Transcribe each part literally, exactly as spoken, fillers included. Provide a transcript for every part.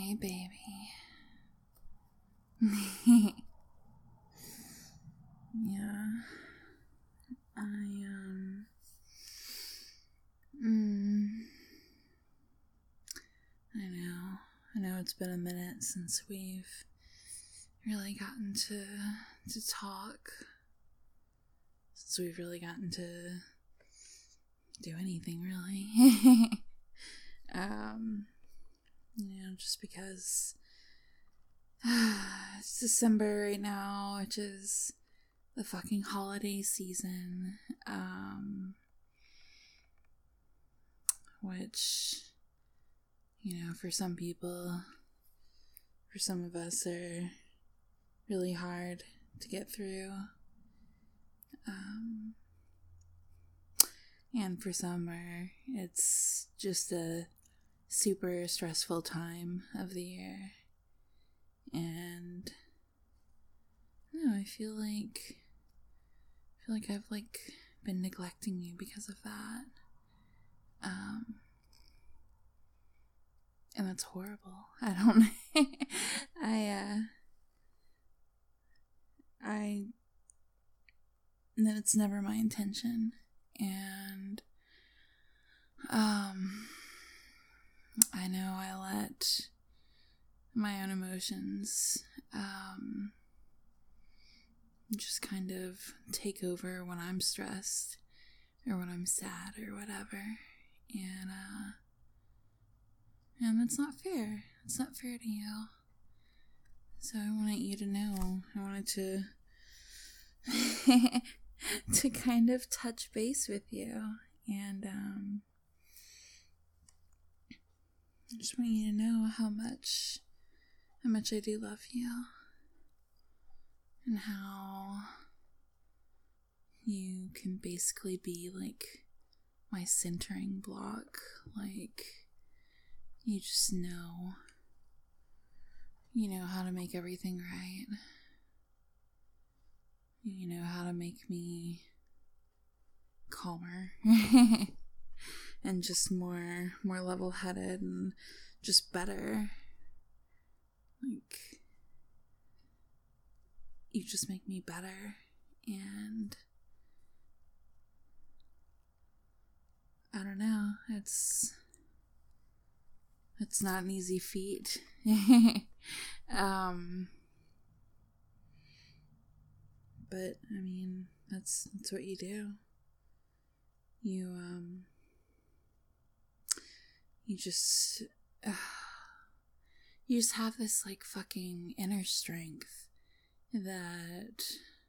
Hey, baby. Yeah. I, um... Mm, I know. I know it's been a minute since we've really gotten to, to talk. Since we've really gotten to do anything, really. um... You know, just because it's December right now, which is the fucking holiday season, um, which, you know, for some people, for some of us, are really hard to get through, um, and for some are, it's just a super stressful time of the year, and I don't know, I feel like I feel like I've like been neglecting you because of that, um, and that's horrible. I don't, I uh, I, that it's never my intention, and um. I know I let my own emotions um, just kind of take over when I'm stressed or when I'm sad or whatever, and uh, and that's not fair. It's not fair to you. So I wanted you to know. I wanted to to kind of touch base with you, and um. I just want you to know how much, how much I do love you, and how you can basically be like my centering block. Like, you just know, you know how to make everything right. You know how to make me calmer. And just more, more level-headed and just better. Like, you just make me better, and I don't know, it's, it's not an easy feat. um, but, I mean, that's, that's what you do. You, um... You just, uh, you just have this, like, fucking inner strength that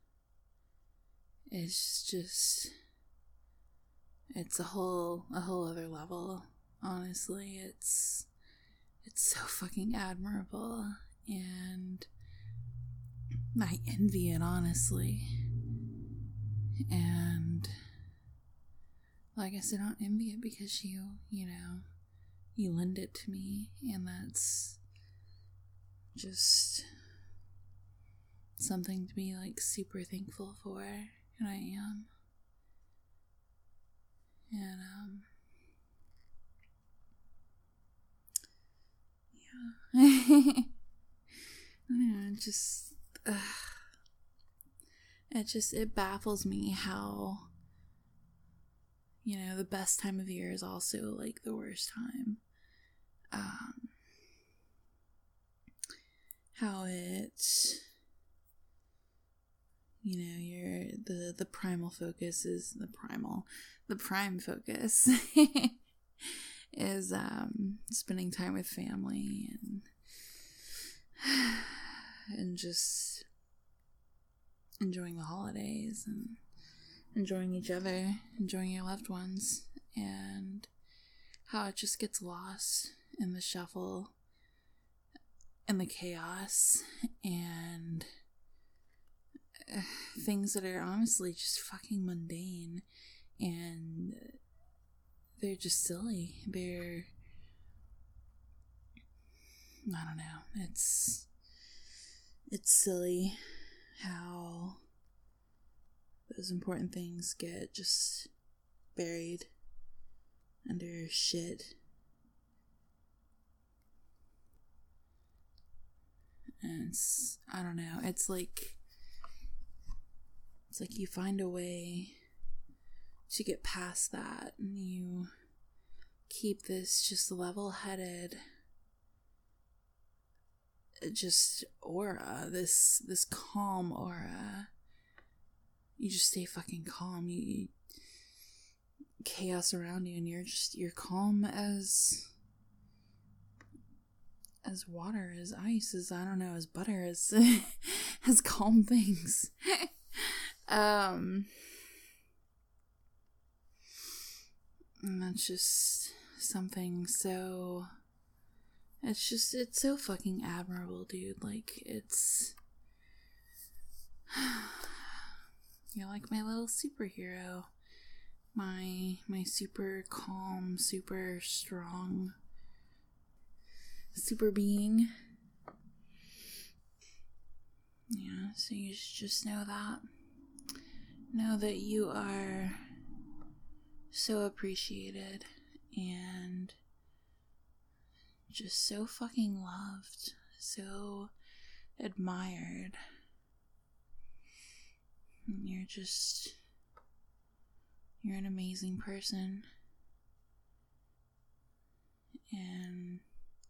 is just, it's a whole, a whole other level, honestly. It's, it's so fucking admirable, and I envy it, honestly. And, well, I guess I don't envy it because you, you know, you lend it to me, and that's just something to be, like, super thankful for, and I am. And, um, yeah. I don't know, it just, uh, it just, it baffles me how, you know, the best time of year is also, like, the worst time. Um, how it, you know, your the the primal focus is the primal, the prime focus is um spending time with family and and just enjoying the holidays and enjoying each other, enjoying your loved ones, and how it just gets lost in the shuffle and the chaos and uh, things that are honestly just fucking mundane, and they're just silly. They're, I don't know, it's it's silly how those important things get just buried under shit. And it's, I don't know, it's like, it's like you find a way to get past that, and you keep this just level-headed, just aura, this this calm aura. You just stay fucking calm. You, you chaos around you, and you're just you're calm as as water, as ice, as I don't know, as butter, as as calm things. um, and that's just something so. It's just, it's so fucking admirable, dude. Like, it's... You're like my little superhero. My, my super calm, super strong, super being. Yeah, so you just know that. Know that you are so appreciated and just so fucking loved, so admired. And you're just, you're an amazing person. And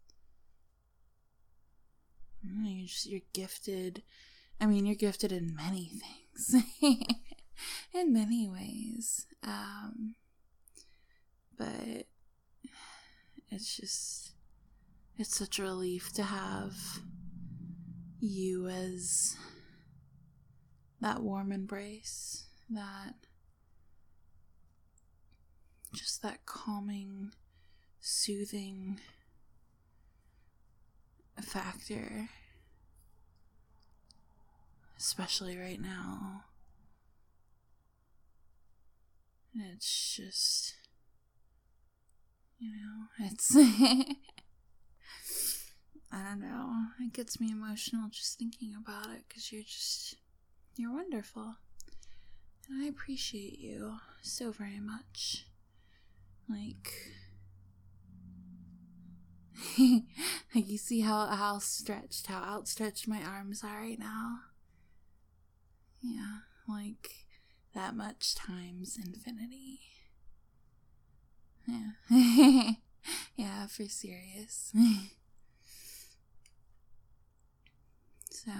you're just, you're gifted. I mean, you're gifted in many things. In many ways. Um, but it's just, it's such a relief to have you as that warm embrace, that just that calming, soothing factor, especially right now. It's just, you know, it's I don't know, it gets me emotional just thinking about it, because you're just, you're wonderful, and I appreciate you so very much. Like, like you see how, how stretched, how outstretched my arms are right now? Yeah, like, that much times infinity. Yeah. Yeah, for serious. So,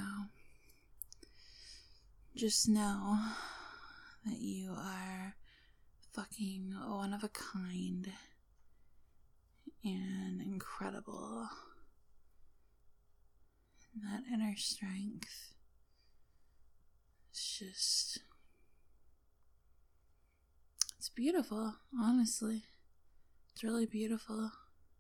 just know that you are fucking one of a kind and incredible. And that inner strength is just, it's beautiful, honestly. It's really beautiful.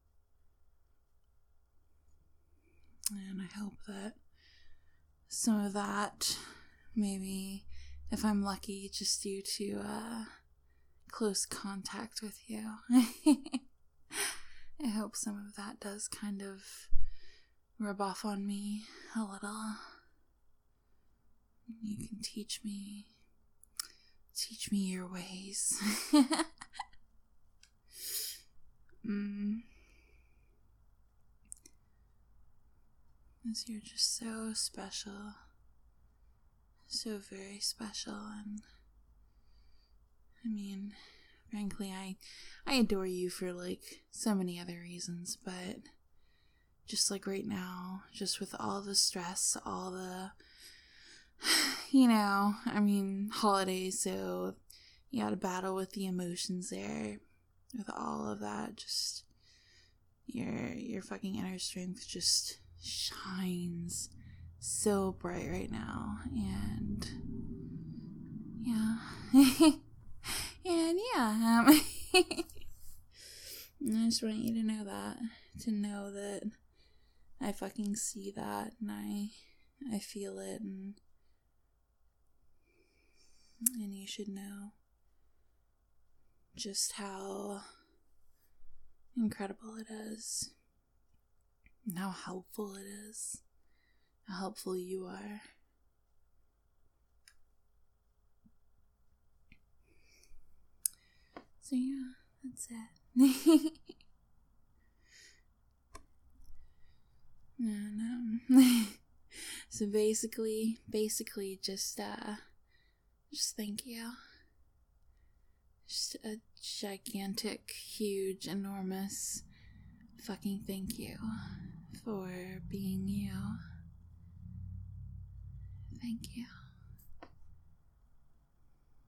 And I hope that some of that, maybe, if I'm lucky, just due to uh, close contact with you, I hope some of that does kind of rub off on me a little. You can teach me, teach me your ways. mm. Because you're just so special, so very special, and I mean, frankly, I, I adore you for, like, so many other reasons, but just, like, right now, just with all the stress, all the, you know, I mean, holidays, so you gotta battle with the emotions there, with all of that, just, your, your fucking inner strength just shines so bright right now, and yeah. And yeah, um, I just want you to know that, to know that I fucking see that, and I, I feel it, and, and you should know just how incredible it is, and how helpful it is, how helpful you are. So yeah, that's it. And, um, So basically, basically just, uh, just thank you. Just a gigantic, huge, enormous fucking thank you for being you. Thank you.